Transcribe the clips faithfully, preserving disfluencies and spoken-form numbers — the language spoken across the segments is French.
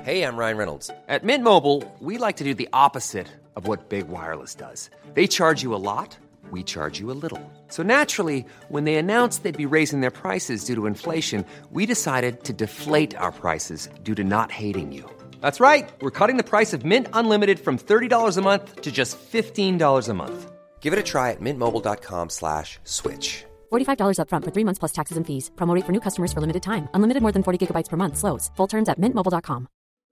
Hey, I'm Ryan Reynolds. At Mint Mobile, we like to do the opposite of what Big Wireless does. They charge you a lot, we charge you a little. So naturally, when they announced they'd be raising their prices due to inflation, we decided to deflate our prices due to not hating you. That's right. We're cutting the price of Mint Unlimited from thirty dollars a month to just fifteen dollars a month. Give it a try at mintmobile.com slash switch. forty-five dollars up front for three months plus taxes and fees. Promo rate for new customers for limited time. Unlimited more than forty gigabytes per month. Slows full terms at mint mobile dot com.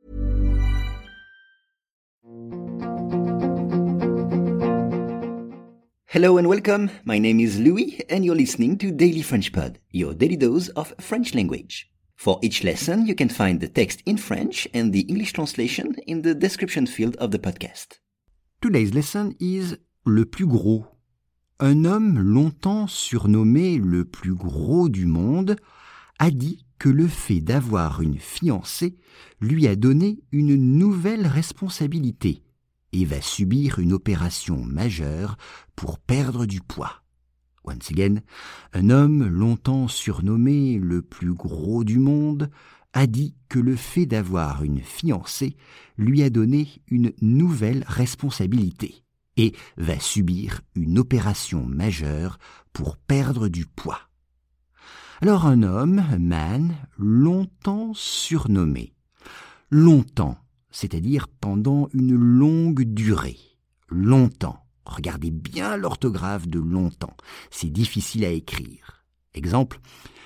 Hello and welcome. My name is Louis and you're listening to Daily French Pod, your daily dose of French language. For each lesson, you can find the text in French and the English translation in the description field of the podcast. Today's lesson is le plus gros. Un homme longtemps surnommé le plus gros du monde a dit que le fait d'avoir une fiancée lui a donné une nouvelle responsabilité et va subir une opération majeure pour perdre du poids. Once again, un homme longtemps surnommé le plus gros du monde a dit que le fait d'avoir une fiancée lui a donné une nouvelle responsabilité et va subir une opération majeure pour perdre du poids. Alors un homme, un man, longtemps surnommé. Longtemps, c'est-à-dire pendant une longue durée. Longtemps. Regardez bien l'orthographe de longtemps. C'est difficile à écrire. Exemple.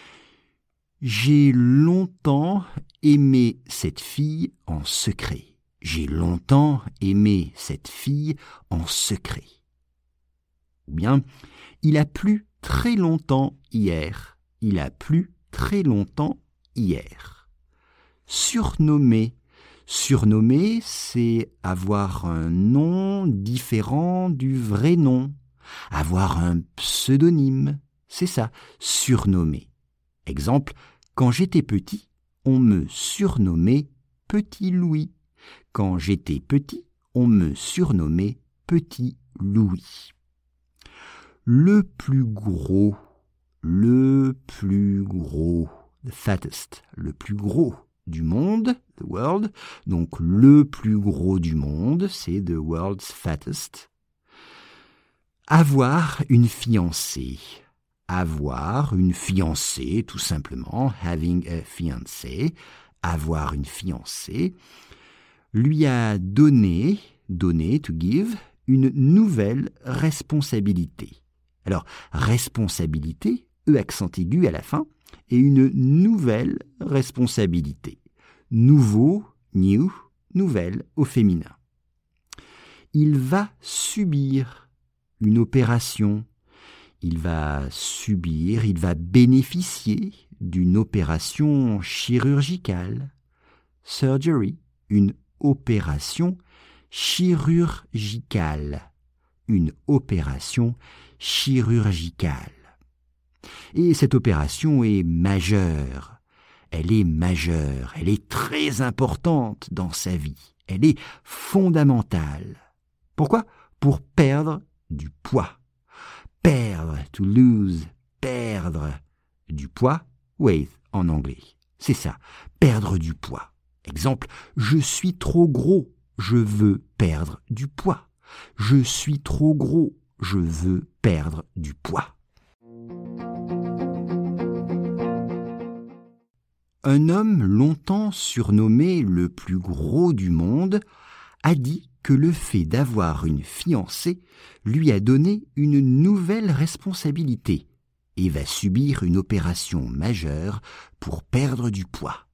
J'ai longtemps aimé cette fille en secret. J'ai longtemps aimé cette fille en secret. Ou bien, il a plu très longtemps hier. Il a plu très longtemps hier. Surnommé. Surnommé, c'est avoir un nom différent du vrai nom. Avoir un pseudonyme. C'est ça, surnommé. Exemple, quand j'étais petit, on me surnommait Petit Louis. Quand j'étais petit, on me surnommait Petit Louis. Le plus gros. Le plus gros. The fattest. Le plus gros du monde, the world. Donc le plus gros du monde, c'est the world's fattest. Avoir une fiancée. Avoir une fiancée, tout simplement. Having a fiancé. Avoir une fiancée. Lui a donné, donné, to give, une nouvelle responsabilité. Alors, responsabilité, E accent aigu à la fin, et une nouvelle responsabilité. Nouveau, new, nouvelle au féminin. Il va subir une opération. Il va subir, il va bénéficier d'une opération chirurgicale. Surgery, une opération chirurgicale. Une opération chirurgicale. Et cette opération est majeure. Elle est majeure, elle est très importante dans sa vie. Elle est fondamentale. Pourquoi ? Pour perdre du poids. Perdre, to lose, perdre du poids, weight en anglais. C'est ça, perdre du poids. Exemple, je suis trop gros, je veux perdre du poids. Je suis trop gros, je veux perdre du poids. Un homme longtemps surnommé le plus gros du monde a dit que le fait d'avoir une fiancée lui a donné une nouvelle responsabilité et va subir une opération majeure pour perdre du poids.